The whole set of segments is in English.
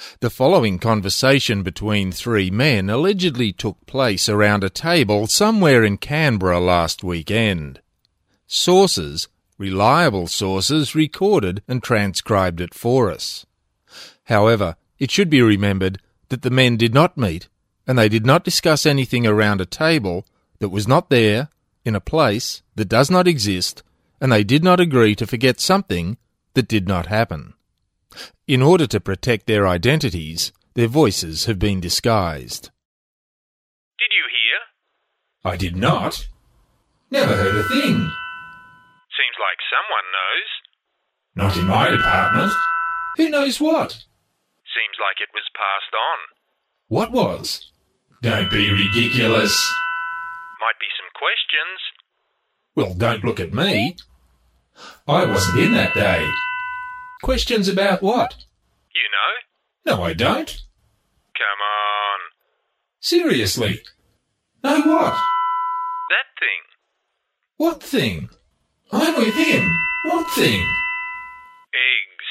The following conversation between three men allegedly took place around a table somewhere in Canberra last weekend. Sources, reliable sources, recorded and transcribed it for us. However, it should be remembered that the men did not meet, and they did not discuss anything around a table that was not there, in a place that does not exist, and they did not agree to forget something that did not happen. In order to protect their identities, their voices have been disguised. Did you hear? I did not. Never heard a thing. Seems like someone knows. Not in my department. Who knows what? Seems like it was passed on. What was? Don't be ridiculous. Might be some questions. Well, don't look at me. I wasn't in that day. Questions about what? You know? No, I don't. Come on. Seriously. No what? That thing. What thing? I'm with him. What thing? Eggs.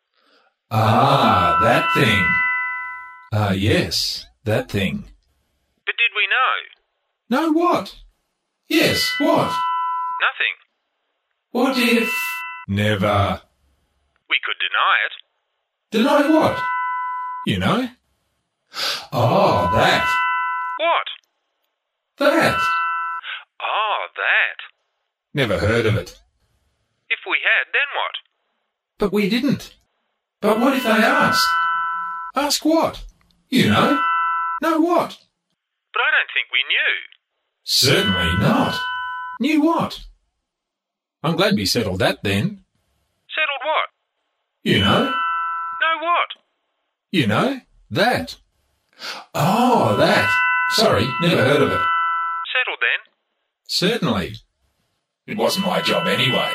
Ah, that thing. Ah, yes, that thing. But did we know? No what? Yes, what? Nothing. What if... Never. We could deny it. Deny what? You know? Oh, that. What? That. Oh, that. Never heard of it. If we had, then what? But we didn't. But what if they ask? Ask what? You know? Know what? But I don't think we knew. Certainly not. Knew what? I'm glad we settled that then. Settled what? You know? Know what? You know? That. Oh, that. Sorry, never heard of it. Settled then? Certainly. It wasn't my job anyway.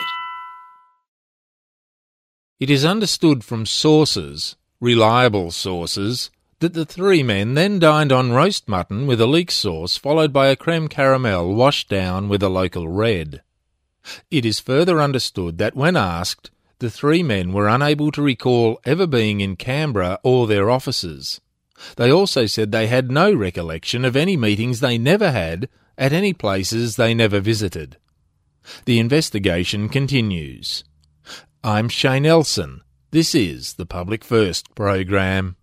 It is understood from sources, reliable sources, that the three men then dined on roast mutton with a leek sauce followed by a creme caramel washed down with a local red. It is further understood that when asked, the three men were unable to recall ever being in Canberra or their offices. They also said they had no recollection of any meetings they never had at any places they never visited. The investigation continues. I'm Shane Elson. This is the Public First program.